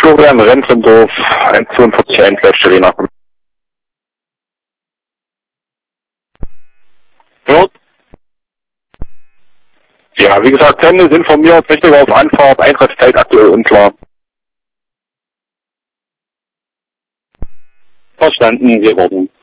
Florian Renzendorf, 142 Leitstelle nach. Hört? Ja, wie gesagt, Tennis informiert, Richtung auf Anfahrt, Eintrittszeit aktuell unklar. Verstanden, wir warten.